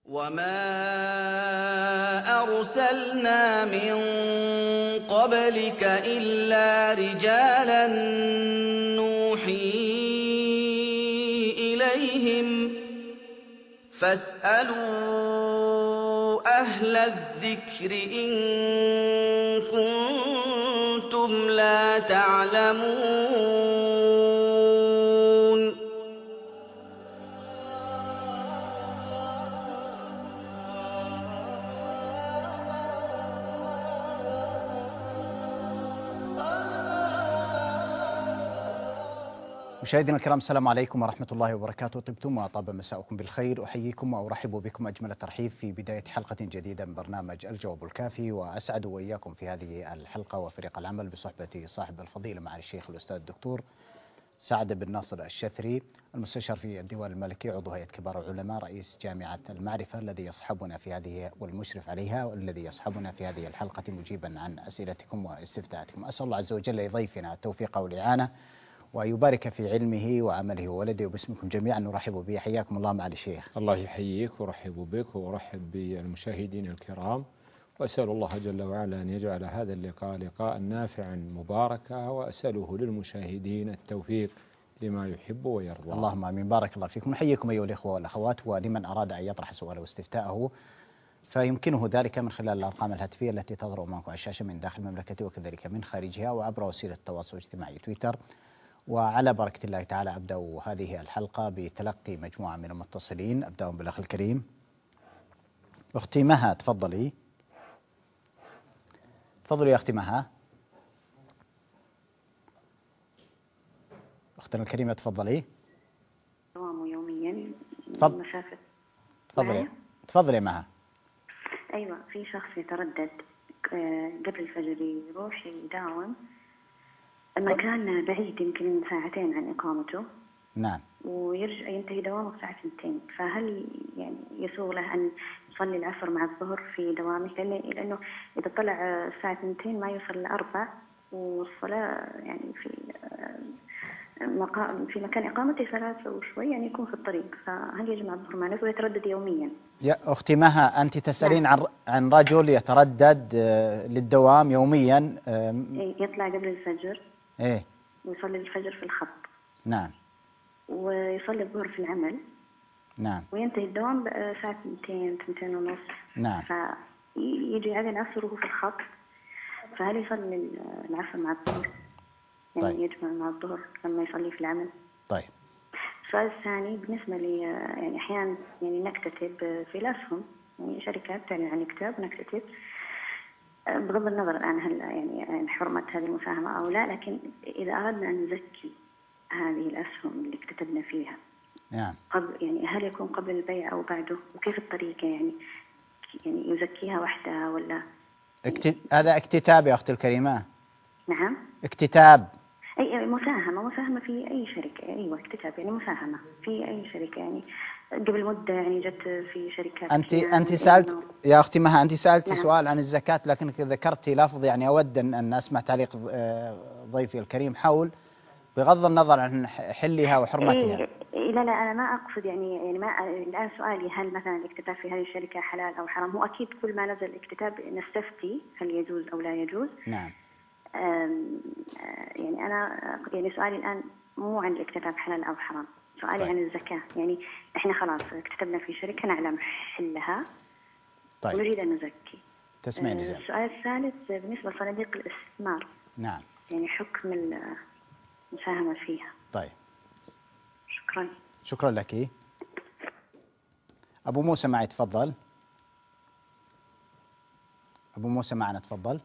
وَمَا أَرْسَلْنَا مِن قَبْلِكَ إِلَّا رِجَالًا نُّوحِي إِلَيْهِمْ ۖ فَاسْأَلُوا أَهْلَ الذِّكْرِ إِن كُنتُمْ لَا تَعْلَمُونَ. مشاهدينا الكرام، السلام عليكم ورحمة الله وبركاته. طبتم وطاب مساءكم بالخير. أحييكم وأرحب بكم أجمل الترحيب في بداية حلقة جديدة من برنامج الجواب الكافي، وأسعد وإياكم في هذه الحلقة وفريق العمل بصحبة صاحب الفضيلة معالي الشيخ الأستاذ الدكتور سعد بن ناصر الشثري، المستشار في الديوان الملكي، عضو هيئة كبار العلماء، رئيس جامعة المعرفة، الذي يصحبنا في هذه والمشرف عليها، والذي يصحبنا في هذه الحلقة مجيبا عن أسئلتكم واستفتاءاتكم. أسأل الله عز وجل لضيفنا التوفيق والإعانة، ويبارك في علمه وعمله وولده، وباسمكم جميعا نرحب به. حياكم الله معالي الشيخ. الله يحييك ورحب بك ورحب بالمشاهدين الكرام، وأسأل الله جل وعلا أن يجعل هذا اللقاء لقاء نافعا مباركا، وأسأله للمشاهدين التوفيق لما يحب ويرضى. اللهم آمين. بارك الله فيكم. نحييكم أيها الإخوة والأخوات، ولمن أراد أن يطرح سؤاله واستفتاءه فيمكنه ذلك من خلال الأرقام الهاتفية التي تظهر أمامكم على الشاشة من داخل المملكة وكذلك من خارجها، وعبر وسيلة التواصل الاجتماعي تويتر. وعلى بركة الله تعالى أبدأ هذه الحلقة بتلقي مجموعة من المتصلين. أبدأ بالأخ الكريم. أختي مها، تفضلي يا أختي مها. أختنا الكريمة تفضلي. دوام يوميا مسافة. تفضلي مها. أيوة، في شخص يتردد قبل الفجر يروح يداوم مكان بعيد يمكن ساعتين عن إقامته. نعم. ويرجع ينتهي دوامه الساعة 2، فهل يعني يسوغ له أن يصلي العصر مع الظهر في دوامه؟ لأنه إذا طلع الساعة 2 ما يوصل ل4، والصلاة يعني في مكان إقامته 3 وشوي، يعني يكون في الطريق، فهل يجمع الظهر مع نفسه ويتردد يوميا؟ يا أختي مها، أنت تسألين نعم. عن رجل يتردد للدوام يوميا. يطلع قبل الفجر. إيه. ويصلي الفجر في الخط. نعم. ويصلي الظهر في العمل. نعم. وينتهي الدوام الساعة 2 ونص. نعم. فيجي على العصر وهو في الخط، فهل يصلي العصر مع الظهر؟ يعني طيب. يجمع مع الظهر لما يصلي في العمل. طيب. السؤال الثاني بالنسبة لي، يعني أحيانا يعني نكتتب في الأسهم، يعني شركات تعلن عن كتاب نكتتب، بغض النظر الآن هل يعني حرمة هذه المساهمة أو لا، لكن إذا أردنا أن نزكي هذه الأسهم اللي كتبنا فيها، نعم، يعني هل يكون قبل البيع أو بعده؟ وكيف الطريقة؟ يعني يزكيها وحدها ولا؟ هذا اكتتاب يا أختي الكريمة. نعم. اكتتاب. أي مساهمة في أي شركة. أيوة، اكتتاب يعني مساهمة في أي شركة. يعني قبل مدة يعني جت في شركات. أنت سألت يا أختي مها، أنت سألت نعم. سؤال عن الزكاة، لكنك ذكرتي لفظ يعني أود أن أسمع تعليق ضيفي الكريم حول، بغض النظر عن حلها وحرمتها. لا أنا ما أقصد يعني ما الآن سؤالي هل مثلا الاكتتاب في هذه الشركة حلال أو حرام؟ هو أكيد كل ما نزل الاكتتاب نستفتي هل يجوز أو لا يجوز. نعم. يعني أنا يعني سؤالي الآن مو عن الاكتتاب حلال أو حرام، سؤالي طيب. عن الزكاة. يعني إحنا خلاص اكتتبنا في شركة نعلم حلها. طيب. ونريد أن نزكي. تسمعين إجابة. السؤال الثالث بالنسبة لصناديق الاستثمار. نعم. يعني حكم المساهمة فيها. طيب. شكرا لك. أبو موسى معي، تفضل. أبو موسى معنا، تفضل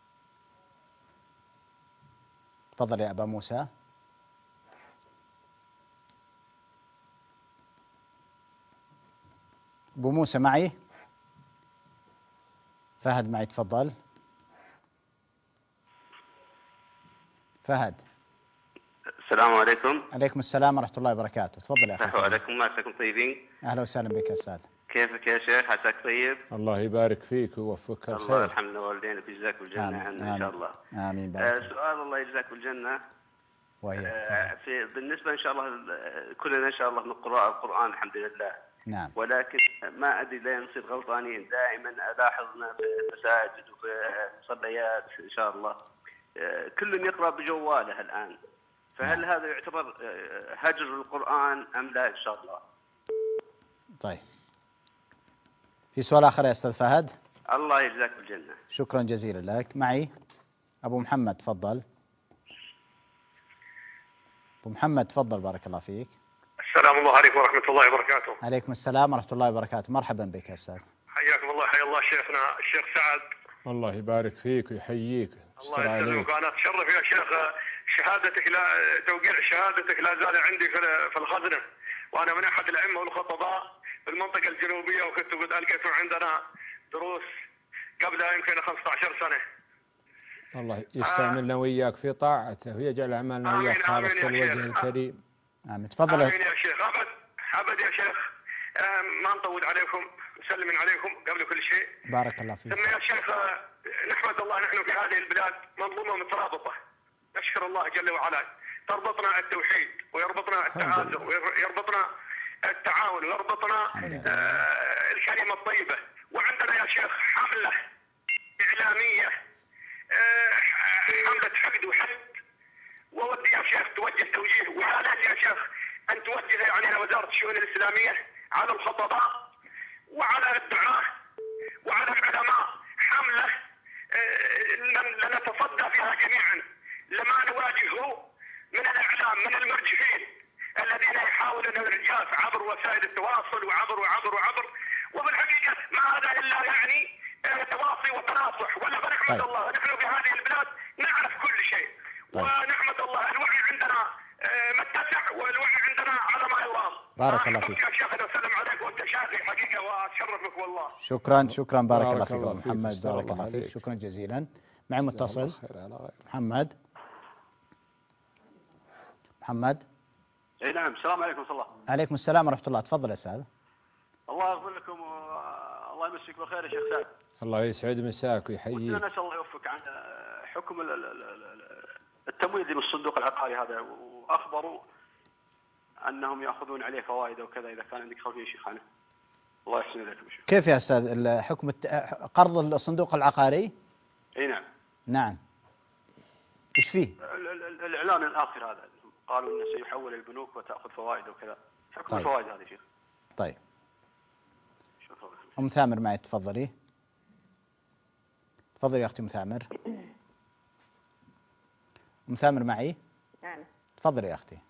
يا أبا موسى. أبو موسى معي. فهد معي، تفضل فهد. السلام عليكم. عليكم السلام ورحمة الله وبركاته. تفضل يا أخي. السلام عليكم، عساكم طيبين. أهلا وسهلا بك يا أستاذ. كيفك يا شيخ؟ عساك طيب؟ الله يبارك فيك ويوفقك الخير. الله يرحم والدينك ويجزاك بالجنة عنا إن شاء الله. آمين. سؤال الله يجزاك بالجنة. وهي بالنسبة إن شاء الله كلنا إن شاء الله من قراء القرآن الحمد لله. نعم. ولكن ما أدري ليه نصير غلطانين. دائما ألاحظنا في المساجد وفي المصليات إن شاء الله كل يقرأ بجواله الآن. فهل هذا يعتبر هجر القرآن أم لا إن شاء الله؟ طيب، في سؤال آخر يا أستاذ فهد؟ الله يجزاك بالجنة. شكرا جزيلا لك. معي أبو محمد، تفضل. أبو محمد تفضل، بارك الله فيك. السلام الله عليكم ورحمة الله وبركاته. عليكم السلام ورحمة الله وبركاته. مرحبا بك يا أستاذ. حياكم الله، حيا الله شيخنا الشيخ سعد. الله يبارك فيك ويحييك. الله يسلمك. أنا أتشرف يا شيخ شهادتك توقيع شهادتك لا زال عندي في الخزنة، وأنا من أحد الأئمة والخطباء في المنطقة الجنوبية، وكنت قد ألقيته عندنا دروس قبل يمكن 15 سنة. الله يستعملنا وياك في طاعته ويجعل أعمالنا وياك خالص الوجه الكريم. آمين. تفضل. آمين يا شيخ. أبد يا شيخ، ما نطول عليكم، نسلم عليكم قبل كل شيء. بارك الله فيك. ثم يا شيخ نحمد الله، نحن في هذه البلاد منظومة مترابطة، نشكر الله جل وعلا. تربطنا التوحيد ويربطنا التعازر ويربطنا التعاون ويربطنا الكلمة الطيبة. وعندنا يا شيخ حملة إعلامية، حملة حقد وحد. وودي يا شيخ توجه توجيه، ويا ليت يا شيخ أن توجه يعني وزارة الشؤون الإسلامية على الخطباء وعلى الدعاة وعلى العلماء حملة لنتصدى فيها جميعا لما نواجهه من الإعلام، من المرجفين الذين يحاولون الإرجاف عبر وسائل التواصل وعبر. وبالحقيقة ما هذا إلا يعني تواصي وتناصح. ولا فنحمد الله، نحن في هذه البلاد نعرف كل شيء. ونحمد الله الوعي عندنا متسع، والوعي عندنا على ما يرام. بارك الله فيك يا شيخ، أنا أسلم عليك وأنت شافي حقيقة، وأتشرف بك والله. شكرا بارك الله فيك أبو محمد، بارك الله فيك. شكرا جزيلا. معي متصل. محمد. اي نعم. السلام عليكم ورحمة الله. عليكم السلام ورحمة الله. تفضل يا أستاذ. الله يغفر لكم والله يمسك بالخير يا شيخ سعد. الله يسعد مساك ويحييك. نسأل الله يوفقك عن حكم التمويل من الصندوق العقاري هذا، وأخبروا أنهم يأخذون عليه فوائد وكذا. إذا كان عندك خلفية شيخ عنه الله يحسن إليكم. كيف يا أستاذ حكم قرض الصندوق العقاري؟ أي نعم. نعم. إيش فيه؟ الإعلان الآخر هذا قالوا أنه سيحول البنوك وتأخذ فوائد وكذا. حكم الفوائد هذا يا شيخ. طيب. شكرا. أم ثامر معي، تفضلي. تفضلي يا أختي أم ثامر. أم ثامر معي؟ نعم. تفضلي يا أختي.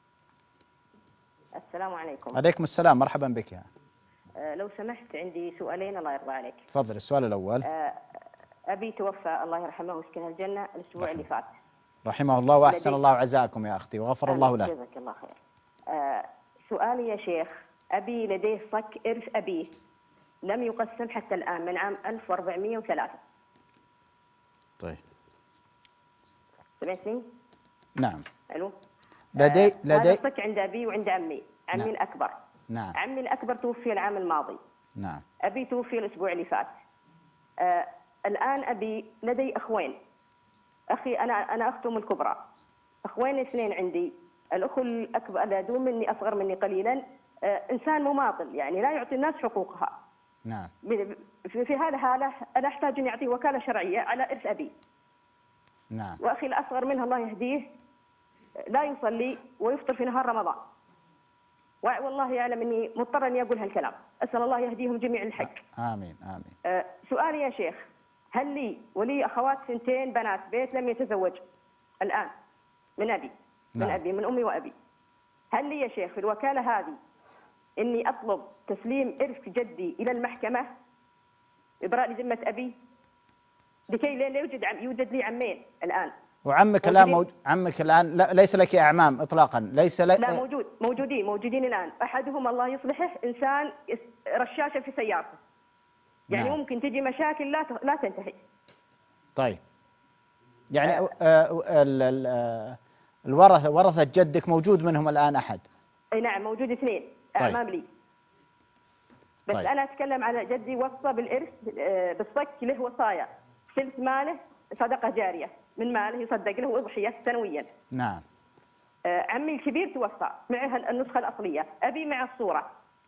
السلام عليكم. عليكم السلام، مرحبا بك. لو سمحت عندي سؤالين الله يرضى عليك. تفضل. السؤال الأول. أبي توفى الله يرحمه ويسكنه الجنة الأسبوع اللي فات. رحمه الله وأحسن الله عزاكم يا أختي وغفر الله له. جزاك الله خير. سؤالي يا شيخ، أبي لديه صك إرث أبيه لم يقسم حتى الآن من عام 1403. طيب. سمعتني؟ نعم. ألو. لدي هذا الصك عند أبي وعند عمي نعم. الأكبر. نعم. عمي الأكبر توفي العام الماضي. نعم. أبي توفي الأسبوع اللي فات. الآن أبي لدي أخوين. أخي أنا أختهم الكبرى. أخوين اثنين عندي. الأخ الأكبر الذي مني أصغر مني قليلا إنسان مماطل، يعني لا يعطي الناس حقوقها. نعم. في هذا الحالة أنا أحتاج أن يعطيه وكالة شرعية على إرث أبي. نعم. وأخي الأصغر منه الله يهديه لا يصلي ويفطر في نهار رمضان. والله يعلم أني مضطر أني أقول هالكلام. أسأل الله يهديهم جميع الحق. آمين آمين. سؤالي يا شيخ، هل لي ولي أخوات ثنتين بنات بيت لم يتزوج الآن من أبي من أمي وأبي، هل لي يا شيخ في الوكالة هذه إني أطلب تسليم إرث جدي إلى المحكمة إبراء لذمة أبي لكي لا يوجد لي عمين الآن؟ وعمك الآن عمك الآن ليس لك أعمام إطلاقا؟ ليس لك. لا موجودين الآن. أحدهم الله يصلحه إنسان رشاشة في سيارته، يعني ممكن تجي مشاكل لا تنتهي. طيب. يعني ورثة جدك موجود منهم الآن أحد؟ أي نعم موجود اثنين أعمام لي. بس طيب. أنا أتكلم على جدي وصى بالإرث بالصك له وصايا ثلث ماله صدقة جارية من ماله يصدق له أضحية سنويا. نعم. عمي الكبير توفى معها النسخة الأصلية، أبي مع الصورة.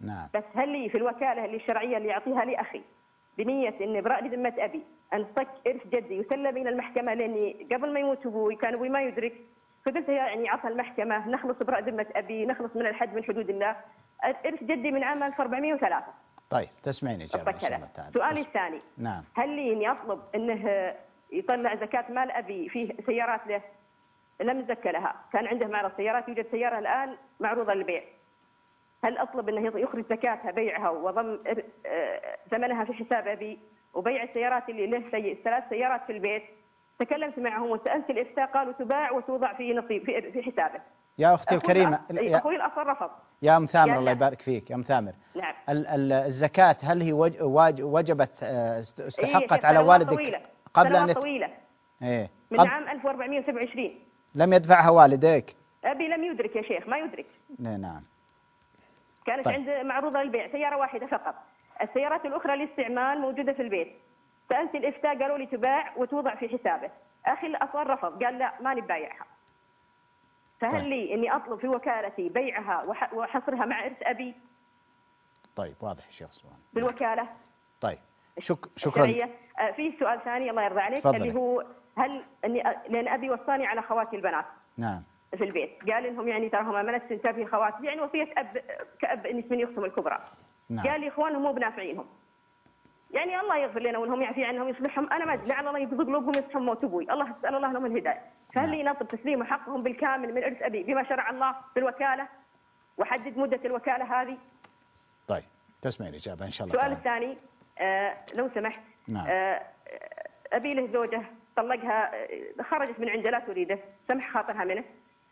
نعم. بس هل لي في الوكالة اللي الشرعية اللي يعطيها لي أخي بنية إن براء ذمة أبي أن صك إرث جدي يسلم إلى المحكمة، لأني قبل ما يموت أبوي كان أبوي ما يدرك، فقلت يعني عطى المحكمة نخلص براء ذمة أبي، نخلص من الحد من حدود الله. إرث جدي من عام 1403. طيب تسمعين إجابة إن شاء الله تعالى. سؤالي الثاني، نعم. هل لي إني أطلب إنه يطلع زكاة مال أبي فيه سيارات له لم يزكى لها، كان عنده معرض سيارات، يوجد سيارة الآن معروضة للبيع، هل أطلب أنه يخرج زكاتها بيعها وضم ثمنها في حساب أبي وبيع السيارات اللي له 3 سيارات في البيت؟ تكلمت معهم وسألت الإفتاء قالوا تباع وتوضع في نصيب في حسابه. يا أختي الكريمة، أخوي الأصل رفض. يا أم ثامر الله يبارك فيك يا أم ثامر. نعم. الزكاة هل هي وجبت استحقت على والدك قبل أن طويلة إيه من عام 1427 لم يدفعها والديك؟ أبي لم يدرك يا شيخ، ما يدرك. نعم. كانت طيب. عند معروضة للبيع سيارة واحدة فقط، السيارات الأخرى للاستعمال موجودة في البيت. سألت الإفتاء قالوا لي تباع وتوضع في حسابه. أخي الأصل رفض، قال لا ما نبايعها. فهل طيب. لي إني أطلب في وكالتي بيعها وحصرها مع إرث أبي؟ طيب واضح يا شيخ سؤال. بالوكالة. طيب شكرا. في سؤال ثاني الله يرضى عليك، فضلي. اللي هو هل إني لأن أبي وصاني على خواتي البنات. نعم. في البيت قال انهم يعني تراهم امانه تنتبه خواتي، يعني وصيه اب كاب ان يسمني اختهم الكبرى. نعم. قال لي اخوانهم مو بنافعينهم، يعني الله يغفر لنا وانهم يعفي عنهم يصلحهم، انا ما ادري لعل الله يبغض قلوبهم يصحهم موت ابوي، الله اسال الله لهم الهدايه. فهل لي نطلب تسليم حقهم بالكامل من ارث ابي بما شرع الله بالوكاله وحدد مده الوكاله هذه؟ طيب تسمع الاجابه ان شاء الله. السؤال الثاني لو سمحت. نعم. ابي له زوجه طلقها، خرجت من عنده لا تريده، سمح خاطرها منه،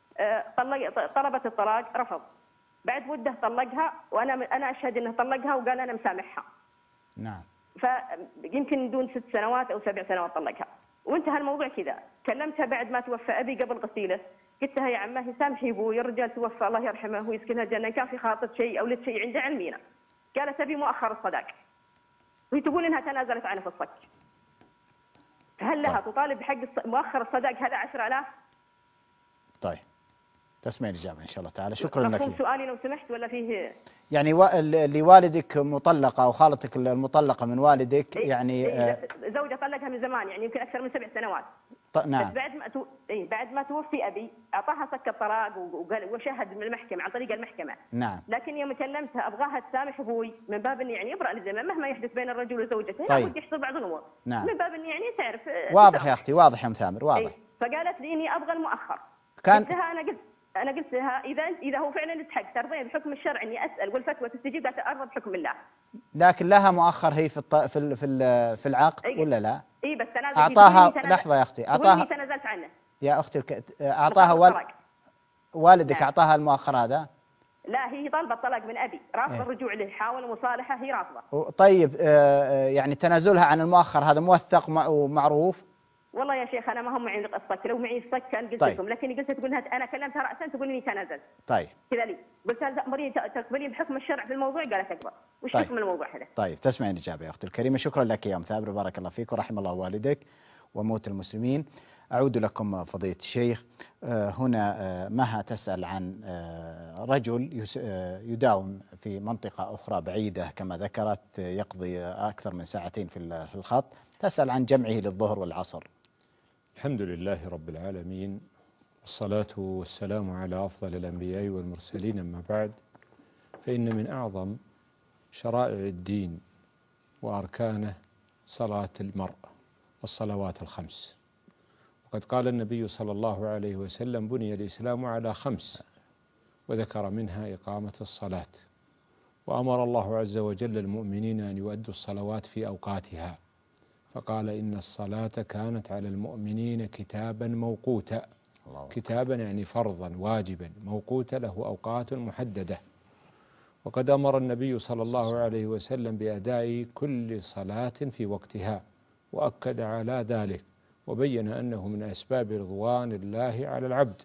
طلبت الطلاق رفض، بعد مده طلقها وانا اشهد انه طلقها وقال انا مسامحها. نعم. فيمكن دون 6 سنوات او 7 سنوات طلقها، وانتهى الموضوع كذا. كلمتها بعد ما توفى ابي قبل غسيله، قلت لها يا عماه سامحي ابوي، الرجال توفى الله يرحمه ويسكنها الجنه، كان في خاطر شيء او لك شيء عنده علمينا. قالت ابي مؤخر الصداق، وهي تقول انها تنازلت عنه في الصك. هل لها تطالب بحق مؤخر الصداق هذا 10,000؟ طيب تسمع الإجابة إن شاء الله تعالى. شكرا لك. مفهوم سؤالي لو سمحت ولا فيه؟ يعني لوالدك مطلقة أو خالتك المطلقة من والدك يعني زوجة طلقها من زمان، يعني يمكن أكثر من 7 سنوات. نعم. بس بعد ما توفي أبي أعطاها سك الطلاق وشهد من المحكمة عن طريق المحكمة. نعم. لكن يوم كلمتها أبغاها تسامح أبوي من باب إني يعني يبرأ للذمة مهما يحدث بين الرجل وزوجته. طيب. لابد يحصل بعض الأمور. نعم. من باب إني يعني تعرف. واضح يا أختي، واضح يا مثامر، واضح. فقالت لي إني أبغى المؤخر. كان أنا قلت لها إذا هو فعلا يستحق ترضين بحكم الشرع إني أسأل والفتوى تستجيب، قالت أرضى بحكم الله. لكن لها مؤخر هي في العقد ولا لا؟ إيه بس تنازل. أعطاها لحظة يا أختي، أعطاها تنازلت عنه. يا أختي أعطاها والدك أعطاها المؤخر هذا؟ لا هي طالبة الطلاق من أبي، رافضة الرجوع له، حاول مصالحة هي رافضة. طيب يعني تنازلها عن المؤخر هذا موثق ومعروف؟ والله يا شيخ أنا ما هم معي الصك، لو معي الصك كان قلت لكم، لكن قلت تقول أنا كلمتها رأسا تقول إني تنازلت. طيب. كذا لي قلت لها تقبلين بحكم الشرع في الموضوع؟ قالت أقبل. وش حكم الموضوع هذا؟ طيب تسمعين الإجابة يا أختي الكريمة. شكرا لك يا مثابر، بارك الله فيك ورحم الله والدك وموت المسلمين. أعود لكم فضيلة الشيخ. هنا مها تسأل عن رجل يداوم في منطقة أخرى بعيدة كما ذكرت، يقضي أكثر من 2 ساعة في الخط، تسأل عن جمعه للظهر والعصر. الحمد لله رب العالمين، والصلاة والسلام على أفضل الأنبياء والمرسلين، أما بعد، فإن من أعظم شرائع الدين وأركانه صلاة المرء والصلوات ال5. وقد قال النبي صلى الله عليه وسلم: بني الإسلام على 5، وذكر منها إقامة الصلاة. وأمر الله عز وجل المؤمنين أن يؤدوا الصلوات في أوقاتها، فقال: إن الصلاة كانت على المؤمنين كتابا موقوتا. كتابا يعني فرضا واجبا، موقوتا له أوقات محددة. وقد أمر النبي صلى الله عليه وسلم بأداء كل صلاة في وقتها، وأكد على ذلك، وبين أنه من أسباب رضوان الله على العبد.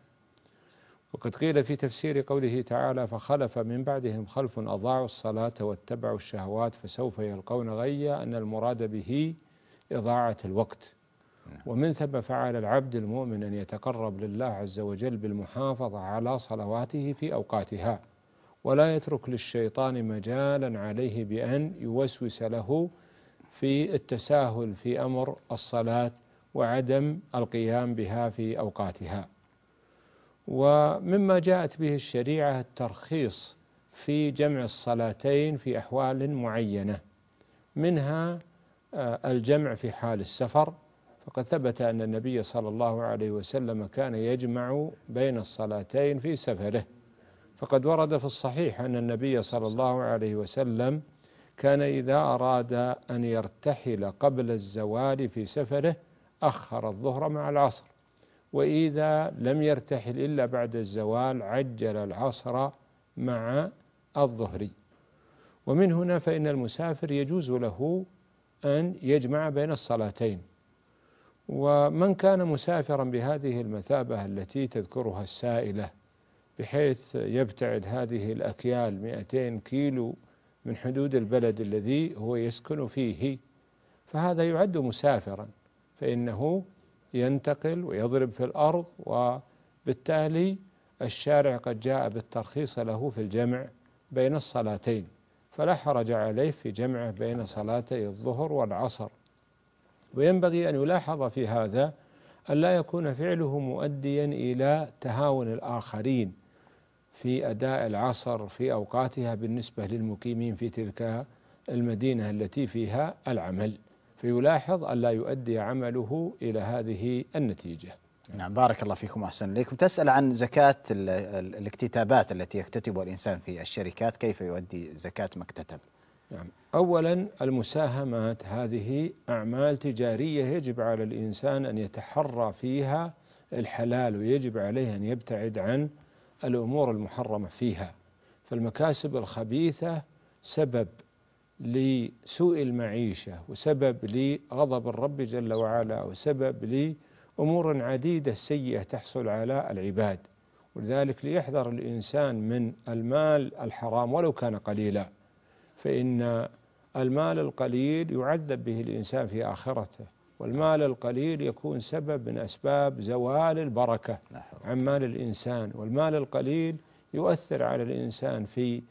وقد قيل في تفسير قوله تعالى: فخلف من بعدهم خلف أضاعوا الصلاة واتبعوا الشهوات فسوف يلقون غيا، أن المراد به إضاعة الوقت. ومن ثم فعل العبد المؤمن أن يتقرب لله عز وجل بالمحافظة على صلواته في أوقاتها، ولا يترك للشيطان مجالا عليه بأن يوسوس له في التساهل في أمر الصلاة وعدم القيام بها في أوقاتها. ومما جاءت به الشريعة الترخيص في جمع الصلاتين في أحوال معينة، منها الجمع في حال السفر، فقد ثبت أن النبي صلى الله عليه وسلم كان يجمع بين الصلاتين في سفره، فقد ورد في الصحيح أن النبي صلى الله عليه وسلم كان إذا أراد أن يرتحل قبل الزوال في سفره أخر الظهر مع العصر، وإذا لم يرتحل إلا بعد الزوال عجل العصر مع الظهر. ومن هنا فإن المسافر يجوز له أن يجمع بين الصلاتين. ومن كان مسافرا بهذه المثابة التي تذكرها السائلة، بحيث يبتعد هذه الأكيال 200 كيلو من حدود البلد الذي هو يسكن فيه، فهذا يعد مسافرا، فإنه ينتقل ويضرب في الأرض، وبالتالي الشارع قد جاء بالترخيص له في الجمع بين الصلاتين، فلا حرج عليه في جمعه بين صلاتي الظهر والعصر. وينبغي أن يلاحظ في هذا أن لا يكون فعله مؤديا إلى تهاون الآخرين في أداء العصر في أوقاتها بالنسبة للمقيمين في تلك المدينة التي فيها العمل، فيلاحظ أن لا يؤدي عمله إلى هذه النتيجة. نعم، بارك الله فيكم وأحسن إليكم. تسأل عن زكاة الاكتتابات التي يكتتبها الإنسان في الشركات، كيف يؤدي زكاة ما اكتتب؟ نعم، أولا المساهمات هذه أعمال تجارية يجب على الإنسان أن يتحرى فيها الحلال، ويجب عليه أن يبتعد عن الأمور المحرمة فيها. فالمكاسب الخبيثة سبب لسوء المعيشة، وسبب لغضب الرب جل وعلا، وسبب لأمور عديدة سيئة تحصل على العباد. ولذلك ليحذر الإنسان من المال الحرام ولو كان قليلا، فإن المال القليل يعذب به الإنسان في آخرته، والمال القليل يكون سبب من أسباب زوال البركة عن مال الإنسان. والمال القليل يؤثر على الإنسان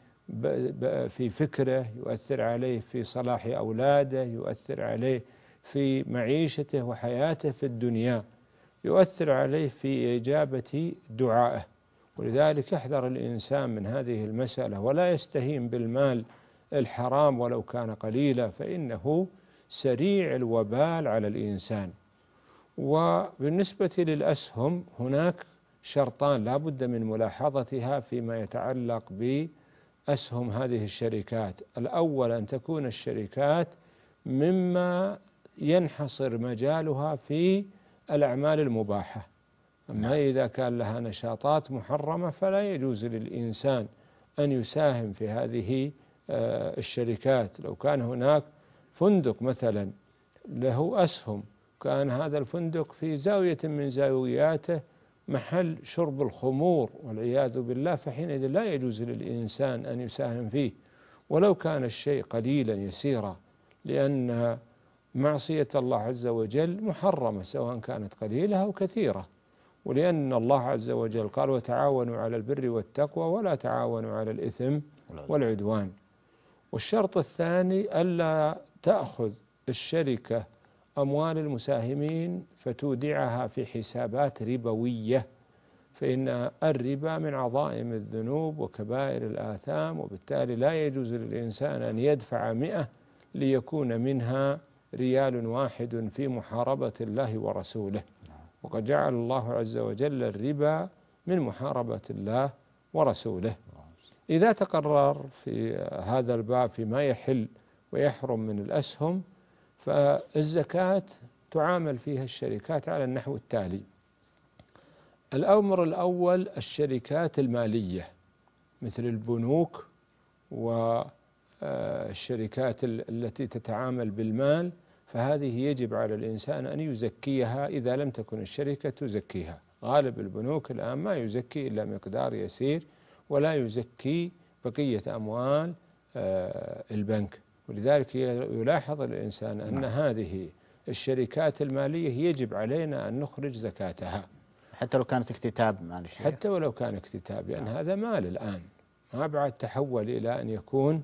في فكره، يؤثر عليه في صلاح أولاده، يؤثر عليه في معيشته وحياته في الدنيا، يؤثر عليه في إجابة دعائه. ولذلك يحذر الإنسان من هذه المسألة، ولا يستهين بالمال الحرام ولو كان قليلا، فإنه سريع الوبال على الإنسان. وبالنسبة للأسهم هناك شرطان لا بد من ملاحظتها فيما يتعلق بأسهم هذه الشركات. الأول أن تكون الشركات مما ينحصر مجالها في الأعمال المباحة، أما إذا كان لها نشاطات محرمة فلا يجوز للإنسان أن يساهم في هذه الشركات. لو كان هناك فندق مثلا له أسهم، كان هذا الفندق في زاوية من زاوياته محل شرب الخمور والعياذ بالله، فحينئذ لا يجوز للإنسان أن يساهم فيه ولو كان الشيء قليلا يسيرا، لأن معصية الله عز وجل محرمة سواء كانت قليلة أو كثيرة، ولأن الله عز وجل قال: وتعاونوا على البر والتقوى ولا تعاونوا على الإثم والعدوان. والشرط الثاني ألا تأخذ الشركة أموال المساهمين فتودعها في حسابات ربوية، فإن الربا من عظائم الذنوب وكبائر الآثام، وبالتالي لا يجوز للإنسان أن يدفع 100 ليكون منها ريال واحد في محاربة الله ورسوله، وقد جعل الله عز وجل الربا من محاربة الله ورسوله. إذا تقرر في هذا الباب فيما يحل ويحرم من الأسهم، فالزكاة تعامل فيها الشركات على النحو التالي: الأمر الأول الشركات المالية مثل البنوك والشركات التي تتعامل بالمال، فهذه يجب على الإنسان أن يزكيها إذا لم تكن الشركة تزكيها. غالب البنوك الآن ما يزكي إلا مقدار يسير، ولا يزكي بقية أموال البنك. ولذلك يلاحظ الإنسان أن هذه الشركات المالية يجب علينا أن نخرج زكاتها حتى لو كانت اكتتاب، معلش، حتى ولو كان اكتتاب، لأن هذا مال الآن، ما بعد تحول إلى أن يكون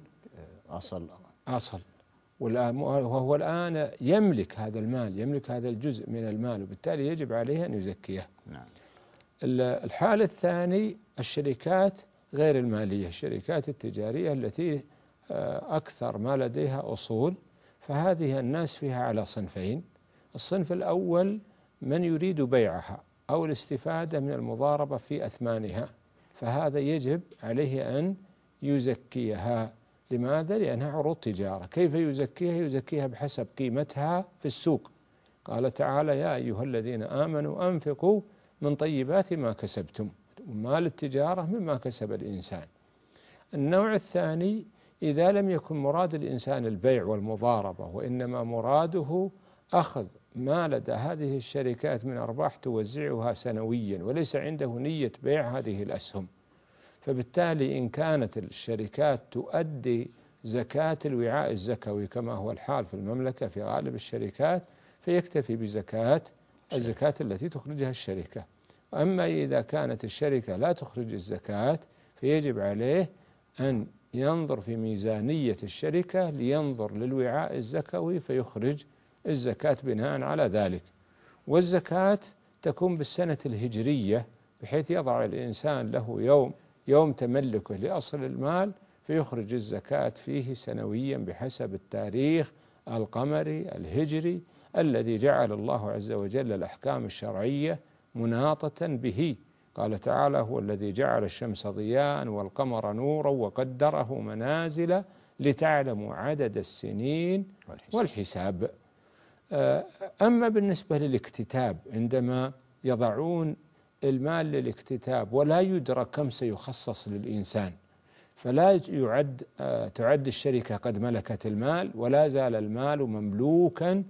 أصل، وهو الآن يملك هذا المال، يملك هذا الجزء من المال، وبالتالي يجب عليه أن يزكيه. نعم. الحال الثاني الشركات غير المالية، الشركات التجارية التي أكثر ما لديها أصول، فهذه الناس فيها على صنفين. الصنف الأول من يريد بيعها أو الاستفادة من المضاربة في أثمانها، فهذا يجب عليه أن يزكيها. لماذا؟ لأنها عروض تجارة. كيف يزكيها؟ يزكيها بحسب قيمتها في السوق. قال تعالى: يا أيها الذين آمنوا أنفقوا من طيبات ما كسبتم، مال التجارة مما كسب الإنسان. النوع الثاني إذا لم يكن مراد الإنسان البيع والمضاربة، وإنما مراده أخذ ما لدى هذه الشركات من أرباح توزعها سنويا، وليس عنده نية بيع هذه الأسهم، فبالتالي إن كانت الشركات تؤدي زكاة الوعاء الزكوي كما هو الحال في المملكة في غالب الشركات، فيكتفي بزكاة الزكاة التي تخرجها الشركة. أما إذا كانت الشركة لا تخرج الزكاة فيجب عليه أن ينظر في ميزانية الشركة لينظر للوعاء الزكوي فيخرج الزكاة بناء على ذلك. والزكاة تكون بالسنة الهجرية، بحيث يضع الإنسان له يوم تملكه لأصل المال فيخرج الزكاة فيه سنويا بحسب التاريخ القمري الهجري الذي جعل الله عز وجل الأحكام الشرعية مناطة به. قال تعالى: هو الذي جعل الشمس ضياء والقمر نورا وقدره منازل لتعلموا عدد السنين والحساب. أما بالنسبة للاكتتاب، عندما يضعون المال للاكتتاب ولا يدرك كم سيخصص للإنسان، فلا تعد الشركة قد ملكت المال، ولا زال المال مملوكا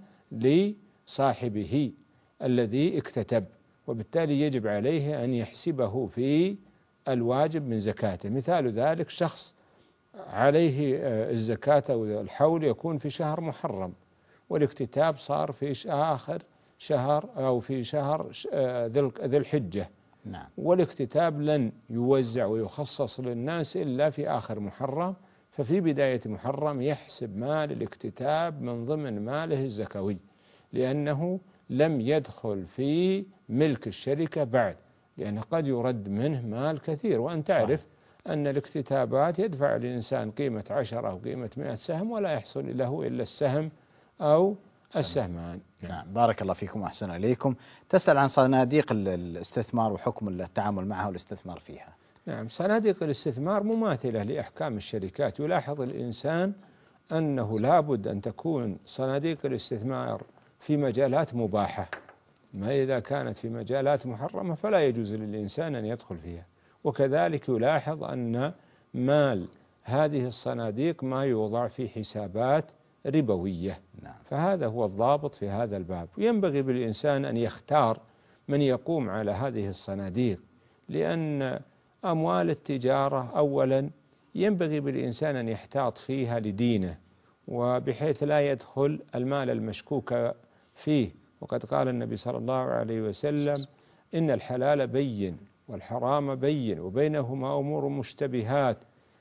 لصاحبه الذي اكتتب، وبالتالي يجب عليه أن يحسبه في الواجب من زكاته. مثال ذلك شخص عليه الزكاة أو الحول يكون في شهر محرم، والاكتتاب صار في آخر شهر أو في شهر ذي الحجة. نعم. والاكتتاب لن يوزع ويخصص للناس إلا في آخر محرم، ففي بداية محرم يحسب مال الاكتتاب من ضمن ماله الزكوي، لأنه لم يدخل في ملك الشركة بعد، لأنه قد يرد منه مال كثير. وأن تعرف أن الاكتتابات يدفع الإنسان قيمة 10 أو قيمة 100 سهم ولا يحصل له إلا السهم أو السهمان. نعم. بارك الله فيكم وأحسن إليكم. تسأل عن صناديق الاستثمار وحكم التعامل معها والاستثمار فيها. نعم. صناديق الاستثمار مماثلة لأحكام الشركات. يلاحظ الإنسان أنه لابد أن تكون صناديق الاستثمار في مجالات مباحة، ما إذا كانت في مجالات محرمة فلا يجوز للإنسان أن يدخل فيها. وكذلك يلاحظ أن مال هذه الصناديق ما يوضع في حسابات ربوية. نعم. فهذا هو الضابط في هذا الباب. وينبغي بالإنسان أن يختار من يقوم على هذه الصناديق، لأن أموال التجارة أولا ينبغي بالإنسان أن يحتاط فيها لدينه، وبحيث لا يدخل المال المشكوك فيه. وقد قال النبي صلى الله عليه وسلم: إن الحلال بين والحرام بين وبينهما أمور مشتبهات،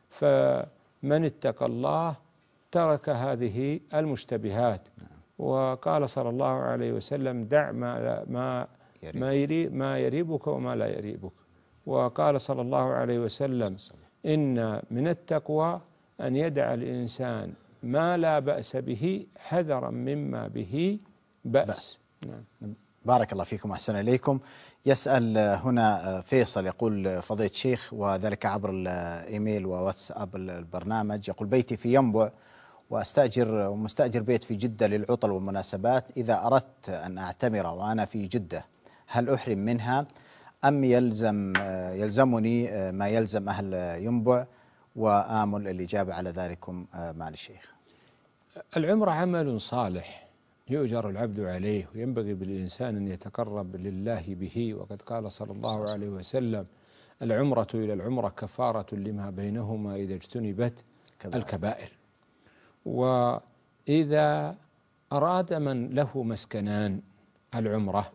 فمن اتقى الله ترك هذه المشتبهات. وقال صلى الله عليه وسلم: دع ما يريبك وما لا يريبك. وقال صلى الله عليه وسلم: إن من التقوى أن يدع الإنسان ما لا بأس به حذرا مما به بأس. نعم. بارك الله فيكم وأحسن إليكم. يسأل هنا فيصل يقول: فضيلة الشيخ، وذلك عبر الإيميل وواتساب البرنامج، يقول: بيتي في ينبع ومستأجر بيت في جدة للعطل والمناسبات، إذا أردت أن أعتمر وأنا في جدة هل أحرم منها أم يلزمني ما يلزم أهل ينبع؟ وآمل الإجابة على ذلكم معالي الشيخ. العمرة عمل صالح يؤجر العبد عليه، وينبغي بالإنسان أن يتقرب لله به. وقد قال صلى الله عليه وسلم: العمرة إلى العمرة كفارة لما بينهما إذا اجتنبت الكبائر. وإذا أراد من له مسكنان العمرة،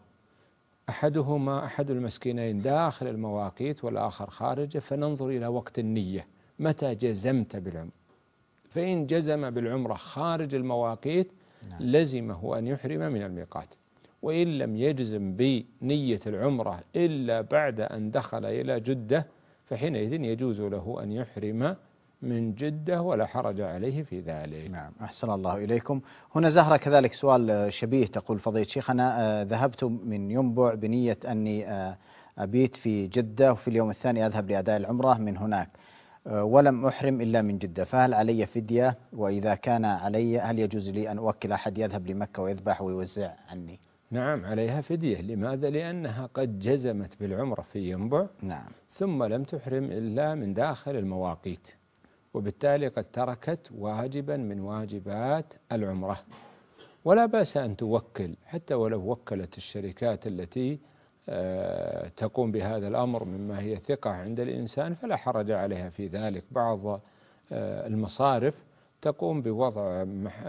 أحد المسكنين داخل المواقيت والآخر خارجه، فننظر إلى وقت النية. متى جزمت بالعمرة. فإن جزم بالعمرة خارج المواقيت لزمه أن يحرم من الميقات، وإن لم يجزم بنية العمرة إلا بعد أن دخل إلى جدة فحينئذ يجوز له أن يحرم من جدة ولا حرج عليه في ذلك. نعم، أحسن الله إليكم. هنا زهرة كذلك سؤال شبيه، تقول: فضيلة شيخ، أنا ذهبت من ينبع بنية أني أبيت في جدة، وفي اليوم الثاني أذهب لأداء العمرة من هناك، ولم أحرم إلا من جدة، فهل علي فدية؟ وإذا كان علي هل يجوز لي أن أوكل أحد يذهب لمكة ويذبح ويوزع عني؟ نعم، عليها فدية. لماذا؟ لأنها قد جزمت بالعمرة في ينبع، نعم، ثم لم تحرم إلا من داخل المواقيت، وبالتالي قد تركت واجبا من واجبات العمرة. ولا بأس أن توكل، حتى ولو وكلت الشركات التي تقوم بهذا الأمر مما هي ثقة عند الإنسان فلا حرج عليها في ذلك. بعض المصارف تقوم بوضع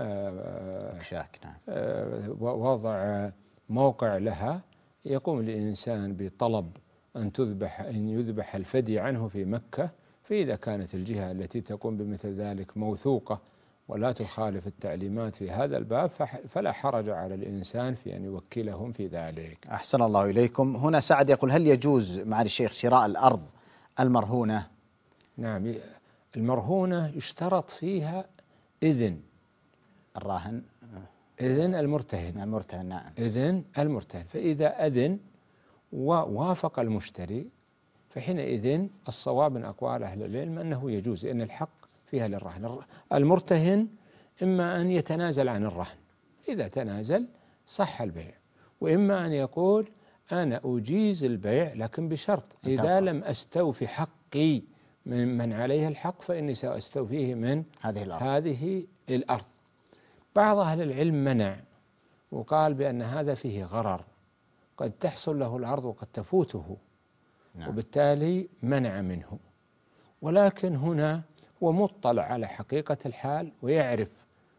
وضع موقع لها، يقوم الإنسان بطلب أن يذبح الفدي عنه في مكة، فإذا كانت الجهة التي تقوم بمثل ذلك موثوقة ولا تخالف التعليمات في هذا الباب فلا حرج على الإنسان في أن يوكلهم في ذلك. أحسن الله إليكم. هنا سعد يقول: هل يجوز معالي الشيخ شراء الأرض المرهونة؟ نعم، المرهونة يشترط فيها إذن الراهن، إذن المرتهن. المرتهن، نعم، إذن المرتهن. فإذا أذن ووافق المشتري فحينئذ الصواب من أقوال أهل العلم أنه يجوز، لأن الحق فيها للرهن. المرتهن إما أن يتنازل عن الرهن، إذا تنازل صح البيع، وإما أن يقول أنا أجيز البيع لكن بشرط إذا لم أستوفي حقي من عليه الحق فإني سأستوفيه من هذه الأرض. بعض أهل العلم منع وقال بأن هذا فيه غرر، قد تحصل له الأرض وقد تفوته، وبالتالي منع منه. ولكن هنا هو مطلع على حقيقة الحال ويعرف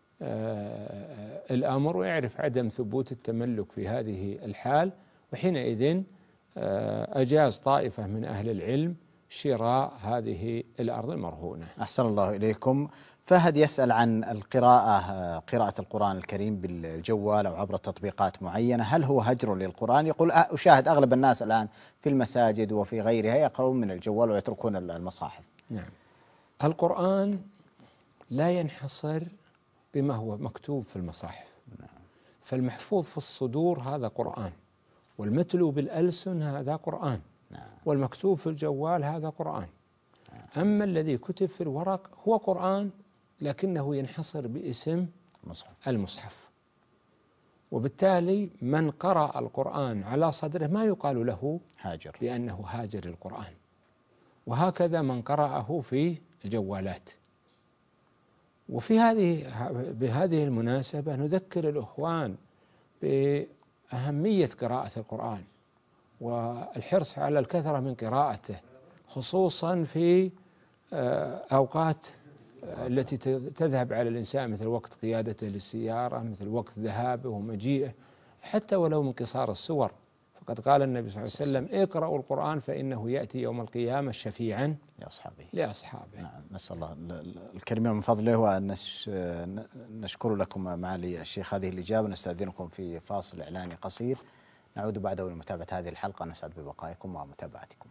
الأمر ويعرف عدم ثبوت التملك في هذه الحال، وحينئذ أجاز طائفة من أهل العلم شراء هذه الأرض المرهونة. أحسن الله إليكم. فهد يسأل عن قراءة القرآن الكريم بالجوال أو عبر تطبيقات معينة، هل هو هجر للقرآن؟ يقول: أشاهد أغلب الناس الآن في المساجد وفي غيرها يقرؤون من الجوال ويتركون المصاحف. نعم، القرآن لا ينحصر بما هو مكتوب في المصاحف. فالمحفوظ في الصدور هذا قرآن، والمتلو بالألسن هذا قرآن، والمكتوب في الجوال هذا قرآن. أما الذي كتب في الورق هو قرآن لكنه ينحصر باسم المصحف، وبالتالي من قرأ القرآن على صدره ما يقال له هاجر لأنه هاجر القرآن. وهكذا من قرأه في الجوالات. بهذه المناسبة نذكر الإخوان بأهمية قراءة القرآن والحرص على الكثرة من قراءته، خصوصا في أوقات التي تذهب على الإنسان، مثل وقت قيادته للسيارة، مثل وقت ذهابه ومجيئه، حتى ولو من قصار السور. فقد قال النبي صلى الله عليه وسلم: اقرأوا القرآن فإنه يأتي يوم القيامة شفيعا لأصحابه. نعم، نسأل الله الكريم من فضله ونشكر لكم معالي الشيخ هذه الإجابة. نستأذنكم في فاصل إعلاني قصير، نعود بعده لمتابعة هذه الحلقة. نسعد ببقائكم ومتابعتكم.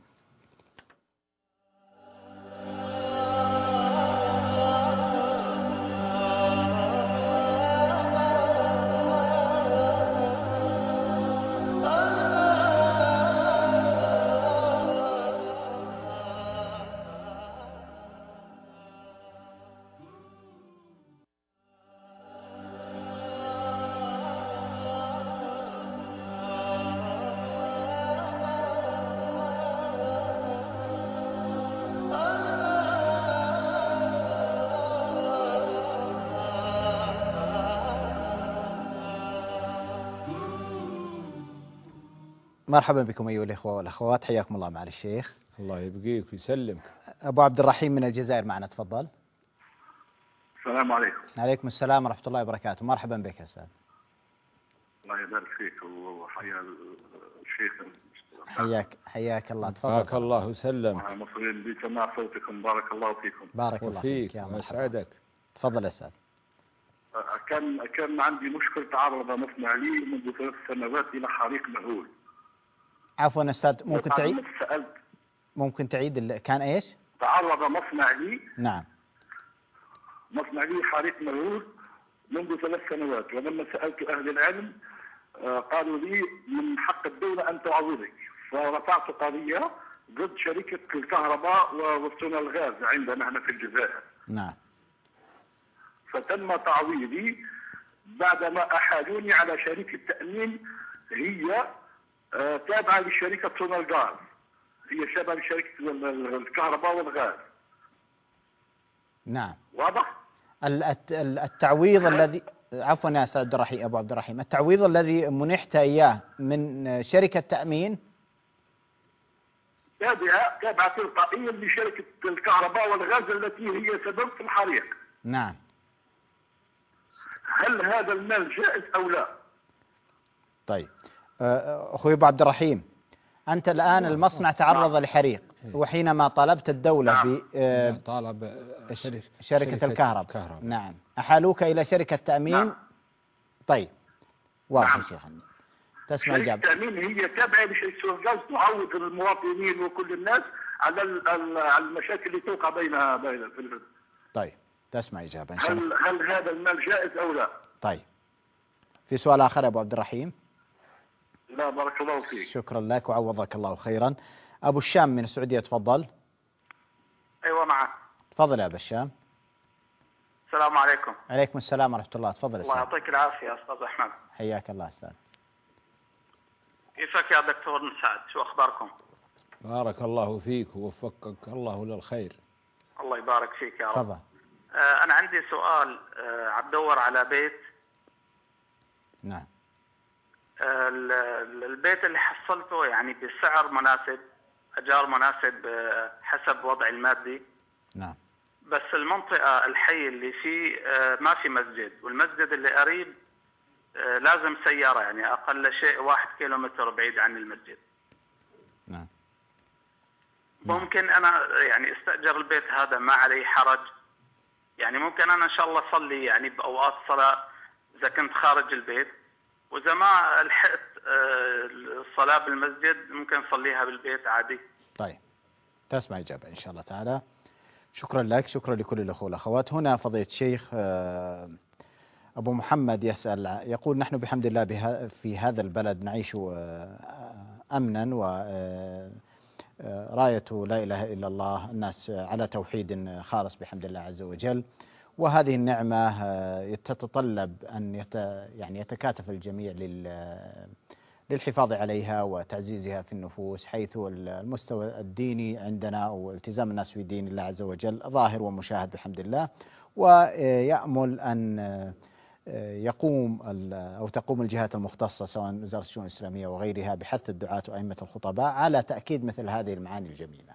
مرحبا بكم أيها الإخوة والأخوات، حياكم الله معالي الشيخ. الله يبقيك ويسلمك. أبو عبد الرحيم من الجزائر معنا، تفضل. السلام عليكم. عليكم السلام ورحمة الله وبركاته، مرحبا بك يا أستاذ. الله يبارك فيك وحيا الشيخ حياك الله، تفضل. حياك الله وسلم. مصرين بسماع صوتكم، بارك الله فيكم. بارك الله فيك يا مرحبا. وأسعدك. تفضل يا أستاذ. كان عندي مشكلة، تعرض مصنع لي منذ 3 سنوات إلى حريق مهول. عفوا أستاذ، ممكن تعيد كان إيش؟ تعرض مصنع لي. نعم. مصنع لي حريق مهول منذ 3 سنوات، ولما سألت أهل العلم قالوا لي من حق الدولة أن تعوضك، فرفعت قضية ضد شركة الكهرباء ووصلنا الغاز عندنا هنا في الجزائر. نعم. فتم تعويضي بعدما أحالوني على شركة تأمين هي تابعة لشركة سونال غاز، هي شبه لشركة الكهرباء والغاز. نعم. واضح؟ التعويض الذي، عفوا يا أستاذ أبو عبد الرحيم، التعويض الذي منحت إياه من شركة تأمين تابعة تلقائيا لشركة الكهرباء والغاز التي هي سبب في الحريق. نعم. هل هذا المال جائز أو لا؟ طيب أخوي أبو عبد الرحيم، أنت الآن المصنع تعرض لحريق، وحينما طلبت الدولة طالب شركة الكهرباء، نعم، أحالوك إلى شركة تأمين. نعم. طيب واضح يا شيخ، تسمع الإجابة. شركة التأمين هي تابعة لشركة الغاز، تعوض المواطنين وكل الناس على المشاكل اللي توقع بينها. طيب تسمع إجابة إن شاء الله. هل هذا المال جائز أو لا؟ طيب، في سؤال آخر يا أبو عبد الرحيم؟ لا، بارك الله فيك. شكرا لك وعوضك الله خيرا. أبو الشام من السعودية، تفضل. أيوة معك. تفضل يا أبو الشام. السلام عليكم. عليكم السلام ورحمة الله، تفضل. الله يعطيك العافية أستاذ أحمد. حياك الله أستاذ. كيفك يا دكتور مسعد، شو أخباركم؟ بارك الله فيك ووفقك الله للخير. الله يبارك فيك يا رب. تفضل. أنا عندي سؤال. عم بدور على بيت. نعم. البيت اللي حصلته يعني بسعر مناسب، أجار مناسب حسب وضعي المادي. نعم. بس المنطقة الحي اللي فيه ما في مسجد، والمسجد اللي قريب لازم سيارة، يعني أقل شيء 1 كيلومتر بعيد عن المسجد. نعم. ممكن أنا يعني استأجر البيت هذا، ما عليه حرج؟ يعني ممكن أنا إن شاء الله أصلي يعني بأوقات صلاة إذا كنت خارج البيت، وإذا ما لحقت الصلاة بالمسجد ممكن أصليها بالبيت عادي. طيب تسمع إجابة إن شاء الله تعالى. شكرا لك، شكرا لكل الأخوة والأخوات. هنا فضيلة الشيخ أبو محمد يسأل، يقول: نحن بحمد الله في هذا البلد نعيش أمنا، وراية لا إله إلا الله، الناس على توحيد خالص بحمد الله عز وجل، وهذه النعمة تتطلب أن يتكاتف الجميع للحفاظ عليها وتعزيزها في النفوس، حيث المستوى الديني عندنا والتزام الناس في دين الله عز وجل ظاهر ومشاهد بحمد الله، ويأمل أن تقوم الجهات المختصة سواء وزارة الشؤون الإسلامية وغيرها بحث الدعاة وأئمة الخطباء على تأكيد مثل هذه المعاني الجميلة.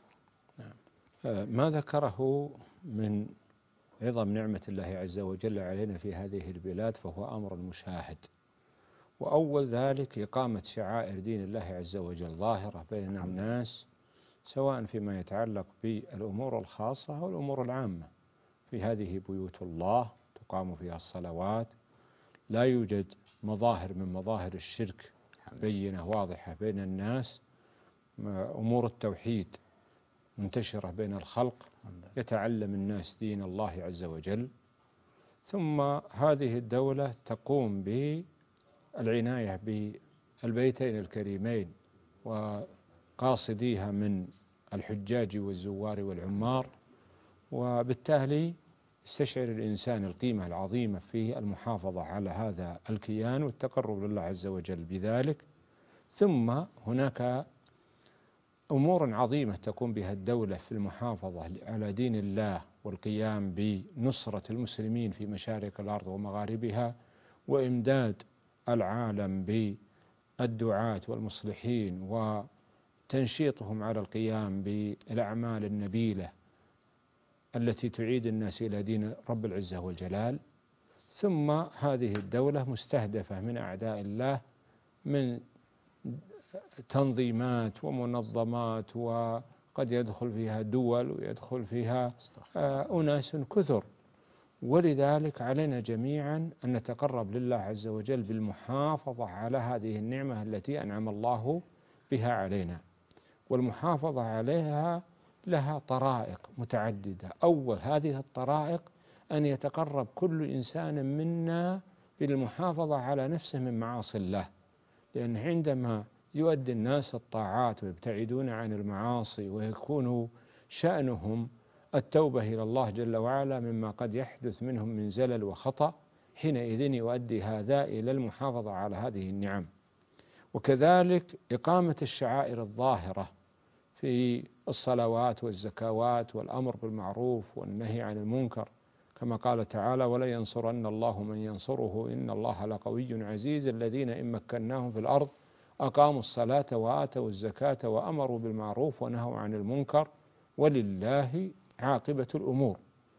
ما ذكره من عظم نعمة الله عز وجل علينا في هذه البلاد فهو أمر مشاهد، وأول ذلك إقامة شعائر دين الله عز وجل ظاهرة بين الناس، سواء فيما يتعلق بالأمور الخاصة أو الأمور العامة. في هذه بيوت الله تقام فيها الصلوات، لا يوجد مظاهر من مظاهر الشرك بينة واضحة بين الناس، أمور التوحيد منتشرة بين الخلق، يتعلم الناس دين الله عز وجل. ثم هذه الدولة تقوم بالعناية بالبيتين الكريمين وقاصديها من الحجاج والزوار والعمار، وبالتالي يستشعر الإنسان القيمة العظيمة في المحافظة على هذا الكيان والتقرب لله عز وجل بذلك. ثم هناك أمور عظيمة تقوم بها الدولة في المحافظة على دين الله والقيام بنصرة المسلمين في مشارق الأرض ومغاربها، وإمداد العالم بالدعاة والمصلحين وتنشيطهم على القيام بالأعمال النبيلة التي تعيد الناس إلى دين رب العزة والجلال. ثم هذه الدولة مستهدفة من أعداء الله من تنظيمات ومنظمات، وقد يدخل فيها دول ويدخل فيها أناس كثر. ولذلك علينا جميعا أن نتقرب لله عز وجل بالمحافظة على هذه النعمة التي أنعم الله بها علينا، والمحافظة عليها لها طرائق متعددة. أول هذه الطرائق أن يتقرب كل إنسان منا بالمحافظة على نفسه من معاصي الله، لأن عندما يؤدي الناس الطاعات ويبتعدون عن المعاصي ويكون شأنهم التوبة إلى الله جل وعلا مما قد يحدث منهم من زلل وخطأ، حينئذ يؤدي هذا إلى المحافظة على هذه النعم. وكذلك إقامة الشعائر الظاهرة في الصلوات والزكوات والأمر بالمعروف والنهي عن المنكر، كما قال تعالى: ولا ينصرن الله من ينصره إن الله لقوي عزيز الذين إن مكناهم في الأرض أقاموا الصلاة وآتوا الزكاة وأمروا بالمعروف ونهوا عن المنكر ولله عاقبة الأمور.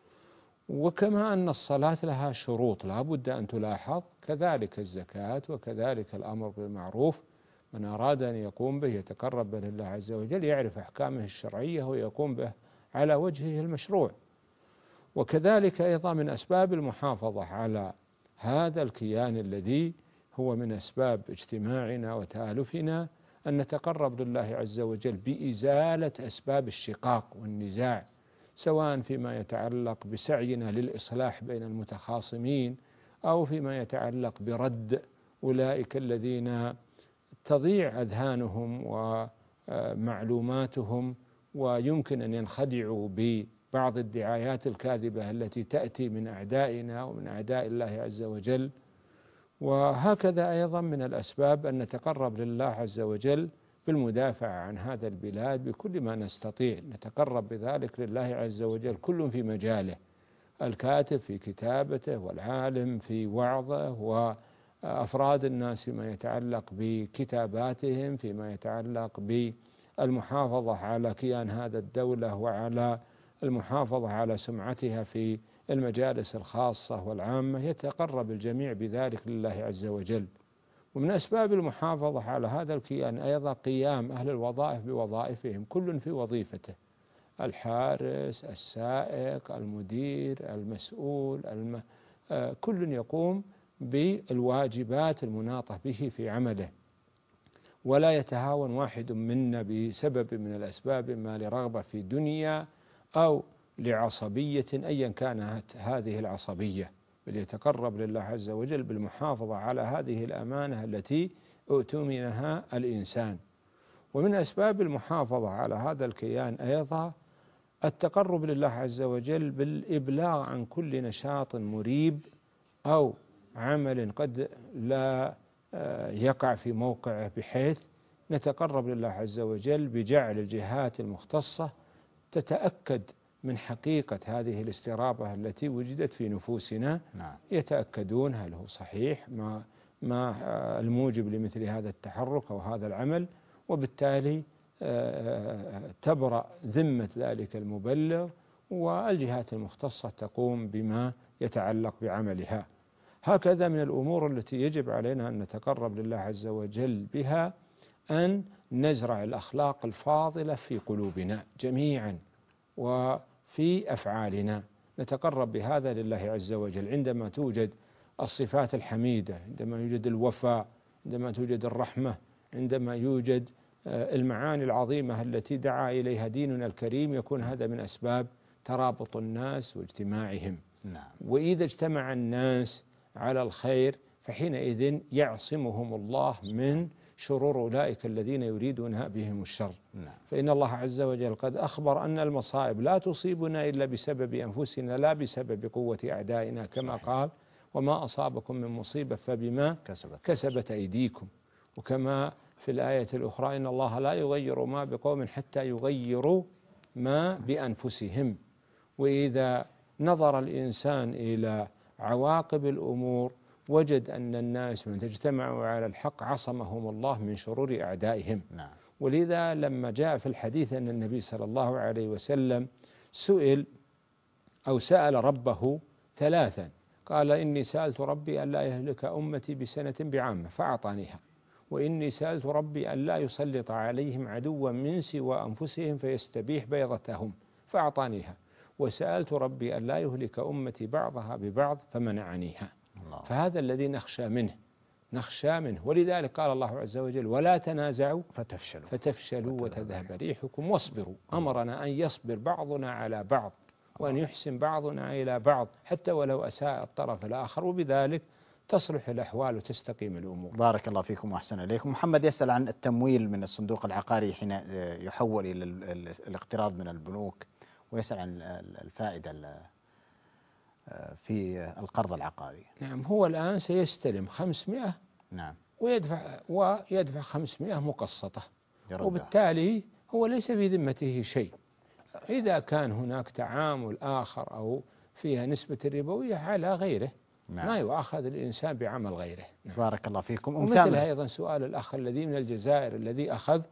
وكما أن الصلاة لها شروط لا بد أن تلاحظ، كذلك الزكاة وكذلك الأمر بالمعروف من أراد أن يقوم به يتقرب لله عز وجل يعرف أحكامه الشرعية ويقوم به على وجهه المشروع. وكذلك أيضا من أسباب المحافظة على هذا الكيان الذي هو من أسباب اجتماعنا وتآلفنا أن نتقرب لله عز وجل بإزالة أسباب الشقاق والنزاع، سواء فيما يتعلق بسعينا للإصلاح بين المتخاصمين أو فيما يتعلق برد أولئك الذين تضيع أذهانهم ومعلوماتهم ويمكن أن ينخدعوا ببعض الدعايات الكاذبة التي تأتي من أعدائنا ومن أعداء الله عز وجل. وهكذا أيضا من الأسباب أن نتقرب لله عز وجل بالمدافعة عن هذا البلاد بكل ما نستطيع، نتقرب بذلك لله عز وجل كل في مجاله، الكاتب في كتابته والعالم في وعظه وأفراد الناس فيما يتعلق بكتاباتهم، فيما يتعلق بالمحافظة على كيان هذا الدولة وعلى المحافظة على سمعتها في المجالس الخاصة والعامة، يتقرب الجميع بذلك لله عز وجل. ومن أسباب المحافظة على هذا الكيان أيضا قيام أهل الوظائف بوظائفهم، كل في وظيفته، الحارس، السائق، المدير، المسؤول، كل يقوم بالواجبات المناطة به في عمله، ولا يتهاون واحد منا بسبب من الأسباب ما لرغبة في دنيا أو لعصبية أيا كانت هذه العصبية، بل يتقرب لله عز وجل بالمحافظة على هذه الأمانة التي اؤتمنها الإنسان. ومن أسباب المحافظة على هذا الكيان أيضا التقرب لله عز وجل بالإبلاغ عن كل نشاط مريب أو عمل قد لا يقع في موقعه، بحيث نتقرب لله عز وجل بجعل الجهات المختصة تتأكد من حقيقة هذه الاسترابة التي وجدت في نفوسنا، يتأكدون هل هو صحيح ما الموجب لمثل هذا التحرك أو هذا العمل، وبالتالي تبرأ ذمة ذلك المبلغ والجهات المختصة تقوم بما يتعلق بعملها. هكذا من الأمور التي يجب علينا أن نتقرب لله عز وجل بها أن نزرع الأخلاق الفاضلة في قلوبنا جميعا وفي أفعالنا، نتقرب بهذا لله عز وجل عندما توجد الصفات الحميدة، عندما يوجد الوفاء، عندما توجد الرحمة، عندما يوجد المعاني العظيمة التي دعا إليها ديننا الكريم، يكون هذا من أسباب ترابط الناس واجتماعهم. وإذا اجتمع الناس على الخير فحينئذ يعصمهم الله من شرور أولئك الذين يريدون بهم الشر. فإن الله عز وجل قد أخبر أن المصائب لا تصيبنا إلا بسبب أنفسنا لا بسبب قوة أعدائنا، كما قال: وما أصابكم من مصيبة فبما كسبت أيديكم. وكما في الآية الأخرى: إن الله لا يغير ما بقوم حتى يغيروا ما بأنفسهم. وإذا نظر الإنسان إلى عواقب الأمور وجد أن الناس من تجتمعوا على الحق عصمهم الله من شرور أعدائهم. ولذا لما جاء في الحديث أن النبي صلى الله عليه وسلم سأل ربه ثلاثا، قال: إني سألت ربي أن لا يهلك أمتي بسنة بعامة فأعطانيها، وإني سألت ربي أن لا يسلط عليهم عدوا من سوى أنفسهم فيستبيح بيضتهم فأعطانيها، وسألت ربي أن لا يهلك أمتي بعضها ببعض فمنعنيها. فهذا الذي نخشى منه. ولذلك قال الله عز وجل: ولا تنازعوا فتفشلوا وتذهب ريحكم واصبروا. أمرنا أن يصبر بعضنا على بعض، وأن يحسن بعضنا إلى بعض حتى ولو أساء الطرف الآخر، وبذلك تصلح الأحوال وتستقيم الأمور. بارك الله فيكم وأحسن إليكم. محمد يسأل عن التمويل من الصندوق العقاري حين يحول إلى الاقتراض من البنوك، ويسأل عن الفائدة في القرض العقاري. نعم، هو الآن سيستلم 500 نعم ويدفع 500 مقسطة، وبالتالي هو ليس في ذمته شيء. إذا كان هناك تعامل آخر أو فيها نسبة الربوية على غيره ما يؤاخذ الإنسان بعمل غيره. بارك الله فيكم. ومثل أيضا سؤال الأخ الذي من الجزائر الذي أخذ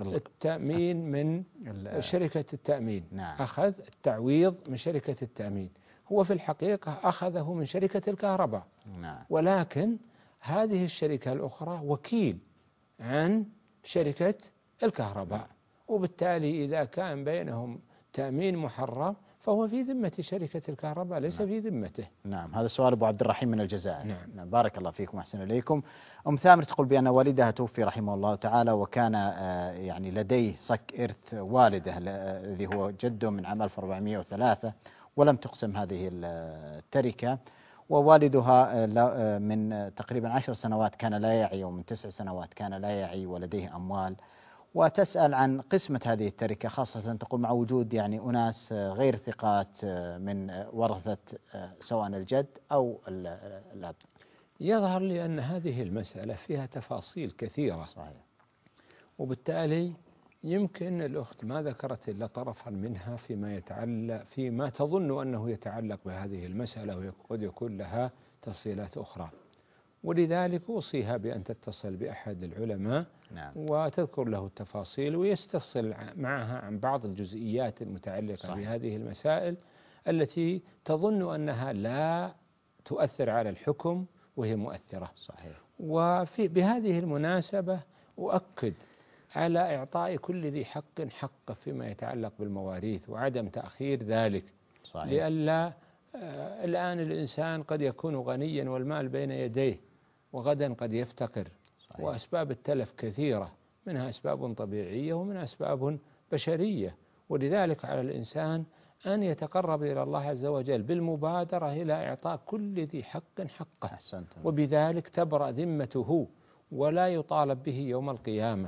التأمين من شركة التأمين. أخذ التعويض من شركة التأمين، هو في الحقيقة أخذه من شركة الكهرباء، ولكن هذه الشركة الأخرى وكيل عن شركة الكهرباء، وبالتالي إذا كان بينهم تأمين محرم فهو في ذمة شركة الكهرباء ليس في ذمته. نعم، هذا سؤال أبو عبد الرحيم من الجزائر. نعم. بارك الله فيكم وأحسن إليكم. أم ثامر تقول بأن والدها توفي رحمه الله تعالى، وكان يعني لديه صك إرث والده الذي هو جده من عام 1403، ولم تقسم هذه التركة، ووالدها من تقريبا 10 سنوات كان لا يعي، ومن 9 سنوات كان لا يعي ولديه أموال، وتسأل عن قسمة هذه التركة، خاصة تقول مع وجود يعني أناس غير ثقات من ورثة سواء الجد أو الأب. يظهر لي أن هذه المسألة فيها تفاصيل كثيرة. صحيح. وبالتالي يمكن الأخت ما ذكرت إلا طرفا منها فيما تظن أنه يتعلق بهذه المسألة، وقد يكون لها تفصيلات أخرى، ولذلك أوصيها بأن تتصل بأحد العلماء وتذكر له التفاصيل ويستفصل معها عن بعض الجزئيات المتعلقة بهذه المسائل التي تظن أنها لا تؤثر على الحكم وهي مؤثرة. صحيح. بهذه المناسبة أؤكد على إعطاء كل ذي حق حقه فيما يتعلق بالمواريث وعدم تأخير ذلك. صحيح. لئلا الآن الإنسان قد يكون غنيا والمال بين يديه، وغدا قد يفتقر. صحيح. وأسباب التلف كثيرة، منها أسباب طبيعية ومنها أسباب بشرية، ولذلك على الإنسان أن يتقرب إلى الله عز وجل بالمبادرة إلى إعطاء كل ذي حق حقه. أحسنتم. وبذلك تبرأ ذمته ولا يطالب به يوم القيامة.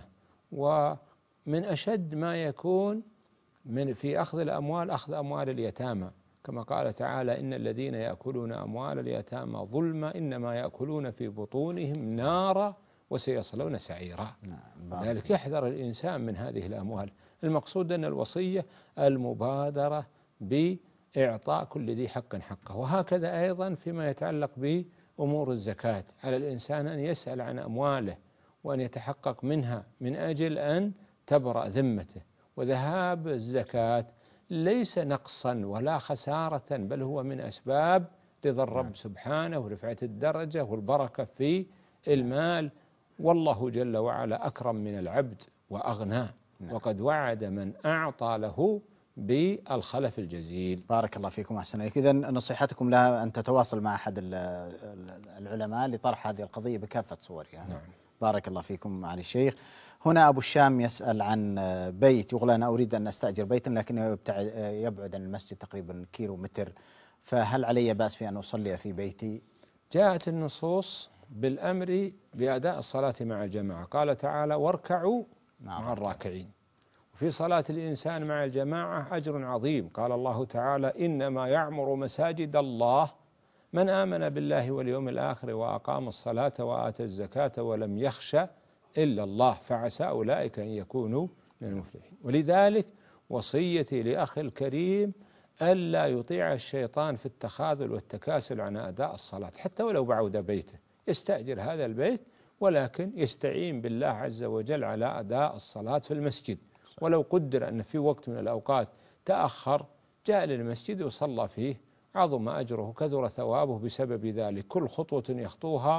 ومن أشد ما يكون في أخذ الأموال أخذ أموال اليتامى، كما قال تعالى: إن الذين يأكلون أموال اليتامى ظلما إنما يأكلون في بطونهم نارا وسيصلون سعيرا. لذلك يحذر الإنسان من هذه الأموال. المقصود أن الوصية المبادرة بإعطاء كل ذي حق حقه. وهكذا أيضا فيما يتعلق بأمور الزكاة، على الإنسان أن يسأل عن أمواله وأن يتحقق منها من أجل أن تبرأ ذمته. وذهاب الزكاة ليس نقصا ولا خسارة، بل هو من أسباب رضا الرب سبحانه ورفعة الدرجة والبركة في المال. والله جل وعلا أكرم من العبد وأغنى، وقد وعد من أعطى له بالخلف الجزيل. بارك الله فيكم وأحسن إليك. إذن نصيحتكم لها أن تتواصل مع أحد العلماء لطرح هذه القضية بكافة صورها. نعم. بارك الله فيكم معالي الشيخ. هنا أبو الشام يسأل عن بيت، يقول أنا أريد أن أستأجر بيتا لكنه يبعد عن المسجد تقريبا كيلومتر، فهل علي بأس في أن أصلي في بيتي؟ جاءت النصوص بالأمر بأداء الصلاة مع الجماعة، قال تعالى: واركعوا مع الراكعين. وفي صلاة الإنسان مع الجماعة أجر عظيم، قال الله تعالى: إنما يعمر مساجد الله من آمن بالله واليوم الآخر وأقام الصلاة وآتى الزكاة ولم يخش إلا الله فعسى أولئك أن يكونوا من المفلحين. ولذلك وصيتي لأخي الكريم ألا يطيع الشيطان في التخاذل والتكاسل عن أداء الصلاة، حتى ولو بعد بيته يستأجر هذا البيت، ولكن يستعين بالله عز وجل على أداء الصلاة في المسجد. ولو قدر أن في وقت من الأوقات تأخر جاء للمسجد وصلى فيه عظم أجره كثر ثوابه بسبب ذلك. كل خطوة يخطوها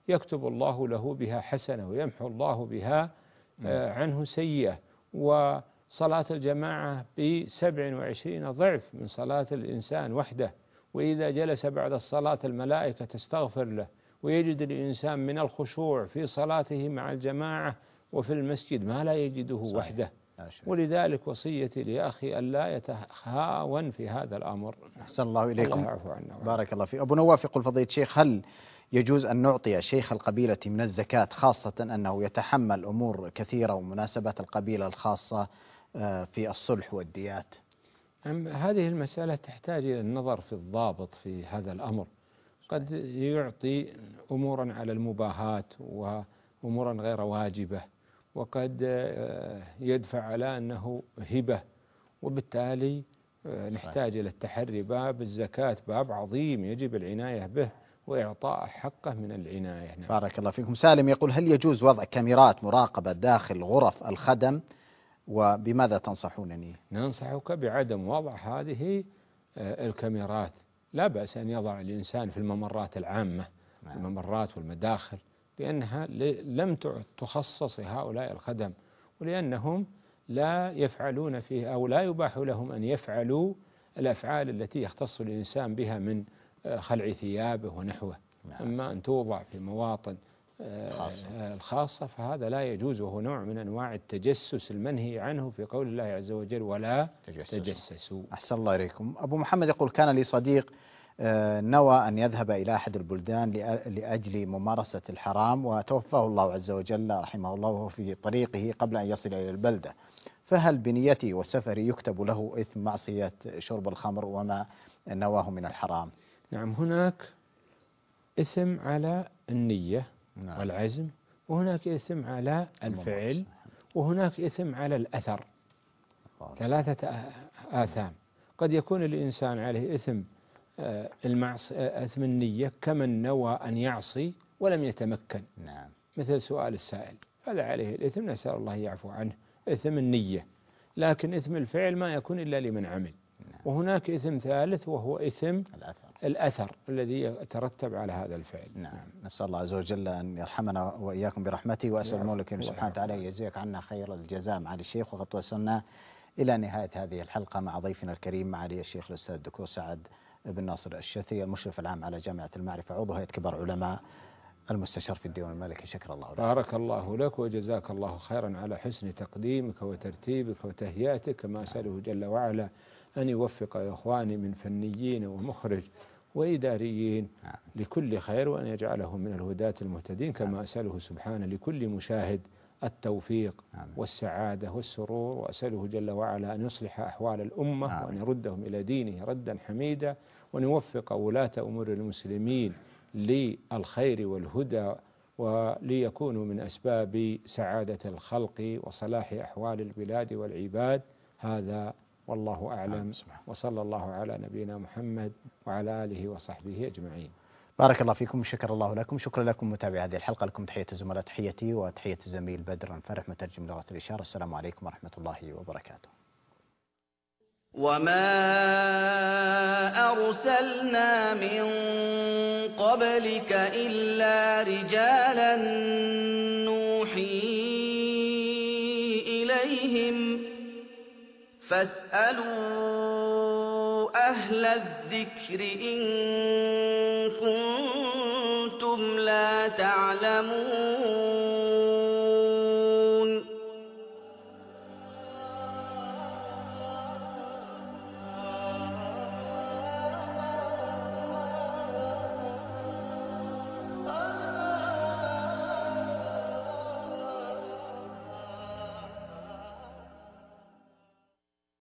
يكتب الله له بها حسنة ويمحو الله بها عنه سيئة. وصلاة الجماعة ب27 ضعف من صلاة الإنسان وحده. وإذا جلس بعد الصلاة الملائكة تستغفر له، ويجد الإنسان من الخشوع في صلاته مع الجماعة وفي المسجد ما لا يجده وحده. ولذلك وصيتي لأخي ألا يتهاون في هذا الأمر. أحسن الله إليكم. الله يعفو عنا. بارك الله فيك. أبو نواف يقول فضيلة الشيخ: هل يجوز أن نعطي شيخ القبيلة من الزكاة، خاصة أنه يتحمل أمور كثيرة ومناسبات القبيلة الخاصة في الصلح والديات؟ هذه المسألة تحتاج إلى النظر في الضابط في هذا الأمر. قد يعطي أمورا على المباهات وأمورا غير واجبة، وقد يدفع على أنه هبة، وبالتالي نحتاج إلى التحري. باب الزكاة باب عظيم يجب العناية به وإعطاء حقه من العناية. بارك الله فيكم. سالم يقول: هل يجوز وضع كاميرات مراقبة داخل غرف الخدم، وبماذا تنصحونني؟ ننصحك بعدم وضع هذه الكاميرات. لا بأس أن يضع الإنسان في الممرات العامة، الممرات والمداخل، لأنها لم تخصص هؤلاء الخدم، ولأنهم لا يفعلون فيه أو لا يباح لهم أن يفعلوا الأفعال التي يختص الإنسان بها من خلع ثيابه ونحوه. أما أن توضع في مواطن الخاصة فهذا لا يجوز، وهو نوع من أنواع التجسس المنهي عنه في قول الله عز وجل: ولا تجسسوا. أحسن الله إليكم. أبو محمد يقول: كان لي صديق نوى أن يذهب إلى أحد البلدان لأجل ممارسة الحرام، وتوفاه الله عز وجل رحمه الله وهو في طريقه قبل أن يصل إلى البلدة، فهل بنيته والسفر يكتب له إثم معصية شرب الخمر وما نواه من الحرام؟ نعم، هناك إثم على النية والعزم، وهناك إثم على الفعل، وهناك إثم على الأثر. 3 آثام. قد يكون الإنسان عليه إثم إثم النية، كمن نوى أن يعصي ولم يتمكن، مثل سؤال السائل، هذا عليه الإثم، نسأل الله يعفو عنه، إثم النية. لكن إثم الفعل ما يكون إلا لمن عمل. وهناك إثم ثالث وهو إثم الأثر الذي يترتب على هذا الفعل. نسأل الله عز وجل أن يرحمنا وإياكم برحمته، وأسأل المولى سبحانه وتعالى أن يجزيك عنا خير الجزاء معالي الشيخ. وقد وصلنا إلى نهاية هذه الحلقة مع ضيفنا الكريم معالي الشيخ الأستاذ الدكتور سعد بن ناصر الشثي، المشرف العام على جامعة المعرفة، عضو هيئة كبار علماء، المستشار في الديوان الملكي. شكر الله لك. بارك الله لك وجزاك الله خيرا على حسن تقديمك وترتيبك وتهيئتك. كما أسأله جل وعلا أن يوفق إخواني من فنيين ومخرج وإداريين لكل خير، وأن يجعله من الهداة المهتدين. كما أسأله سبحانه لكل مشاهد التوفيق والسعادة والسرور، وأسأله جل وعلا أن يصلح أحوال الأمة وأن يردهم إلى دينه ردا حميدا، وأن يوفق ولاة أمور المسلمين للخير والهدى، وليكونوا من أسباب سعادة الخلق وصلاح أحوال البلاد والعباد. هذا والله أعلم، وصلى الله على نبينا محمد وعلى آله وصحبه أجمعين. بارك الله فيكم، شكر الله لكم. شكرا لكم متابعي هذه الحلقة. لكم تحية الزملاء، تحيتي وتحية الزميل بدر الفرح مترجم لغة الإشارة. السلام عليكم ورحمة الله وبركاته. وما أرسلنا من قبلك إلا رجالا نوحي إليهم فاسألوا أهل الذكر إن كنتم لا تعلمون.